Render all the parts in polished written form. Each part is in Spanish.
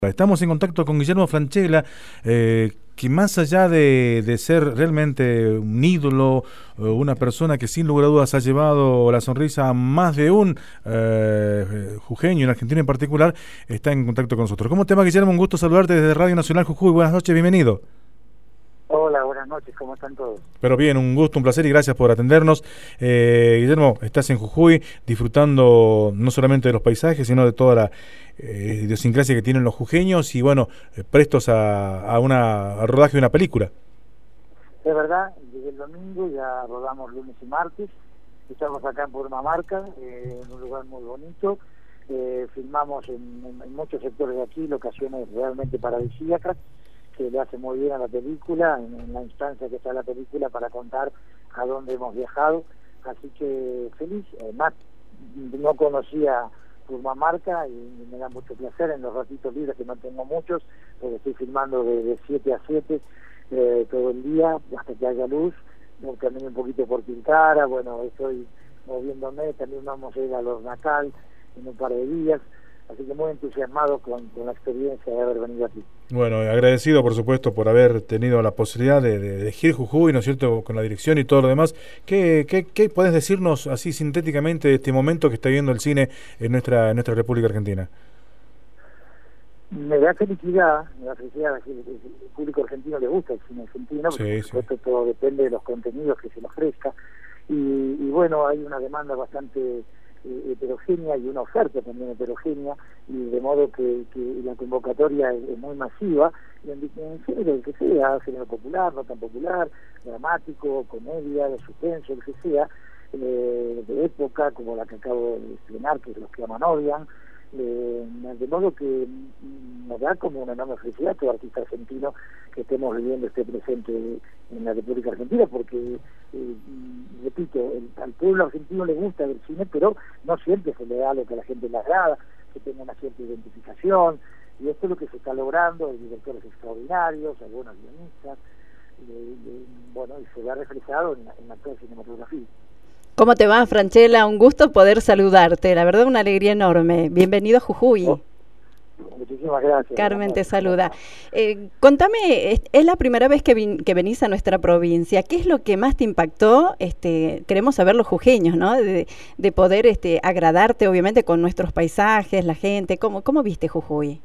Estamos en contacto con Guillermo Francella, que más allá de ser realmente un ídolo, una persona que sin lugar a dudas ha llevado la sonrisa a más de un jujeño, en Argentina en particular, está en contacto con nosotros. ¿Cómo te va, Guillermo? Un gusto saludarte desde Radio Nacional Jujuy. Buenas noches, bienvenido. Hola, buenas noches, ¿cómo están todos? Pero bien, un gusto, un placer y gracias por atendernos. Guillermo, estás en Jujuy disfrutando no solamente de los paisajes, sino de toda la idiosincrasia que tienen los jujeños y bueno, prestos a rodaje de una película. Es verdad, desde el domingo ya rodamos lunes y martes, estamos acá en Purmamarca, en un lugar muy bonito, filmamos en muchos sectores de aquí, locaciones realmente paradisíacas, que le hace muy bien a la película, en la instancia que está la película para contar a dónde hemos viajado, así que feliz. Además, no conocía Purmamarca y me da mucho placer en los ratitos libres, que no tengo muchos, porque estoy filmando de 7 a 7 todo el día, hasta que haya luz. También un poquito por Tilcara, bueno, estoy moviéndome, también vamos a ir a los Nacal en un par de días, así que muy entusiasmado con la experiencia de haber venido aquí. Bueno, agradecido por supuesto por haber tenido la posibilidad de elegir Jujuy, ¿no es cierto?, con la dirección y todo lo demás. ¿Qué podés decirnos así sintéticamente de este momento que está viviendo el cine en nuestra República Argentina? Me da felicidad que el público argentino le gusta el cine argentino, porque por supuesto todo depende de los contenidos que se le ofrezca, y bueno, hay una demanda bastante heterogénea y una oferta también heterogénea, y de modo que la convocatoria es muy masiva, en género el que sea, género popular, no tan popular, dramático, comedia, de suspenso, el que sea, de época, como la que acabo de estrenar, que es Los que aman odian, de modo que nos da como una enorme felicidad todo artista argentino que estemos viviendo este presente en la República Argentina, porque repito, al pueblo argentino le gusta el cine, pero no siempre se le da lo que a la gente le agrada, que tenga una cierta identificación, y esto es lo que se está logrando. Hay directores extraordinarios, algunos guionistas, bueno, y se ve reflejado en la actual cinematografía. ¿Cómo te va, Francella? Un gusto poder saludarte, la verdad una alegría enorme. Bienvenido a Jujuy. Muchísimas gracias. Carmen te saluda. Contame, es la primera vez que venís a nuestra provincia. ¿Qué es lo que más te impactó? Queremos saber los jujeños, ¿no? De poder agradarte, obviamente, con nuestros paisajes, la gente. ¿Cómo viste Jujuy?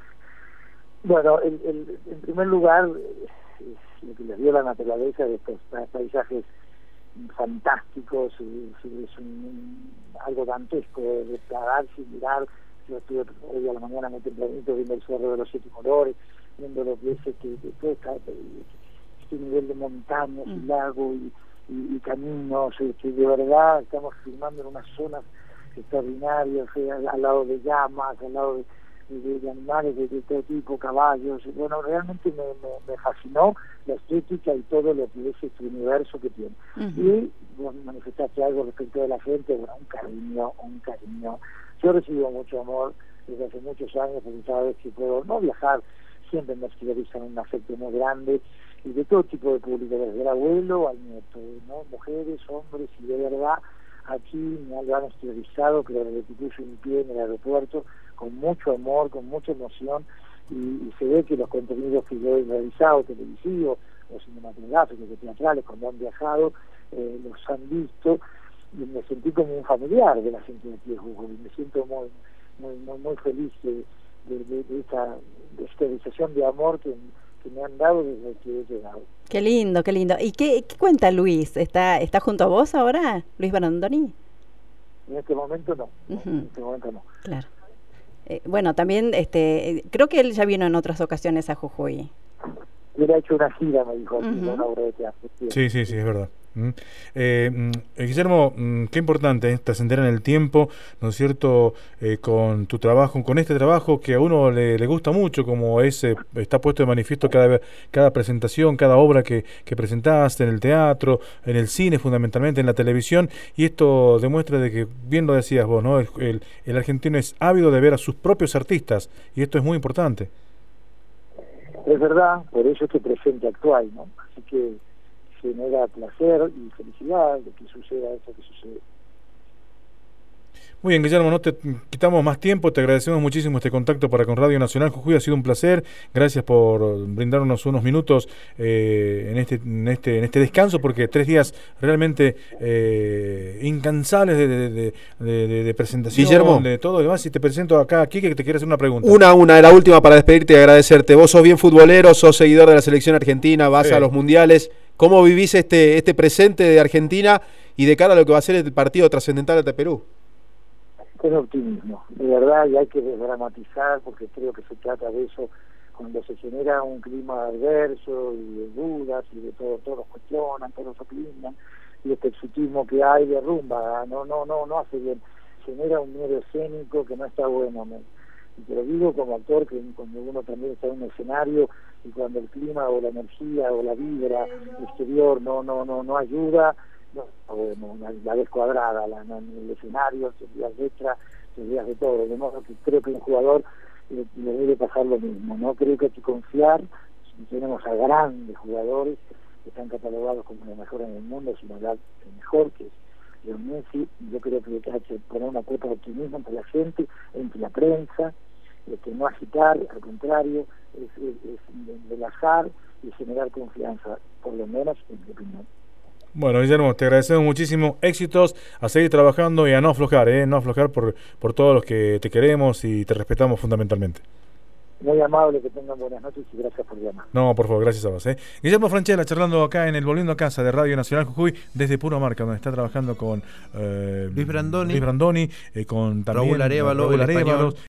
Bueno, en primer lugar, lo que les dio la naturaleza de estos paisajes fantásticos, es algo dantesco de pararse y mirar. Yo estuve hoy a la mañana muy tempranito viendo el Cerro de los Siete Colores, viendo lo que es todo este nivel de montañas y lagos y caminos, que de verdad estamos filmando en unas zonas extraordinarias, al lado de llamas, al lado de animales de todo tipo, caballos. Bueno, realmente me fascinó la estética y todo lo que es este universo que tiene. Y bueno, manifestaste algo respecto de la gente, bueno, un cariño. Yo recibo mucho amor desde hace muchos años, porque cada vez que puedo no viajar, siempre me exteriorizan un afecto muy grande, y de todo tipo de público, desde el abuelo al nieto, ¿no? Mujeres, hombres, y de verdad aquí me lo han exteriorizado, que desde que puse un pie en el aeropuerto, con mucho amor, con mucha emoción, y se ve que los contenidos que yo he realizado, televisivos, o cinematográficos, o teatrales, cuando han viajado, los han visto, y me sentí como un familiar de la gente de aquí de Jujuy, y me siento muy feliz de esta exteriorización de amor que me han dado desde que he llegado. Qué lindo, qué lindo. ¿Y qué cuenta Luis? ¿Está junto a vos ahora, Luis Brandoni? En este momento no, en este momento no. Claro. Bueno, también creo que él ya vino en otras ocasiones a Jujuy. Él ha hecho una gira, me dijo, una obra de teatro. Sí, es verdad. Guillermo, qué importante trascender en el tiempo, ¿no es cierto?, con tu trabajo, con este trabajo que a uno le gusta mucho, como está puesto de manifiesto cada presentación, cada obra que presentaste en el teatro, en el cine fundamentalmente, en la televisión, y esto demuestra de que, bien lo decías vos, ¿no?, el argentino es ávido de ver a sus propios artistas, y esto es muy importante. Es verdad, por eso este presente actual, ¿no? Así que genera placer y felicidad de que suceda eso que sucede. Muy bien, Guillermo, no te quitamos más tiempo, te agradecemos muchísimo este contacto para con Radio Nacional Jujuy, ha sido un placer, gracias por brindarnos unos minutos en este descanso, porque 3 días realmente incansables de presentación, Guillermo, de todo lo demás, y te presento acá a Quique, que te quiere hacer una pregunta. Una, la última para despedirte y agradecerte. Vos sos bien futbolero, sos seguidor de la selección argentina, vas a los mundiales. ¿Cómo vivís este presente de Argentina y de cara a lo que va a ser el partido trascendental ante Perú? Con optimismo, de verdad, y hay que desdramatizar, porque creo que se trata de eso cuando se genera un clima adverso y de dudas y de todo, todos cuestionan, todos opinan, y este exotismo que hay derrumba, no hace bien, genera un miedo escénico que no está bueno. Y te lo digo como actor, que cuando uno también está en un escenario y cuando el clima o la energía o la vibra exterior no ayuda, bueno, la descuadrada, el escenario, teorías letras, teorías de todo, de modo que creo que un jugador le debe pasar lo mismo, ¿no? Creo que hay que confiar, tenemos a grandes jugadores que están catalogados como los mejores en el mundo, sino el mejor, que es Leo Messi. Yo creo que hay que poner una cuota de optimismo entre la gente, entre la prensa, no agitar, al contrario, es relajar y generar confianza, por lo menos en mi opinión. Bueno, Guillermo, te agradecemos muchísimo, éxitos, a seguir trabajando y a no aflojar, no aflojar por todos los que te queremos y te respetamos fundamentalmente. Muy amable, que tengan buenas noches y gracias por llamar. No, por favor, gracias a vos. Guillermo Franchella, charlando acá en el Volviendo a Casa de Radio Nacional Jujuy, desde Puro Marca, donde está trabajando con Luis Brandoni, con también Raúl Arévalo,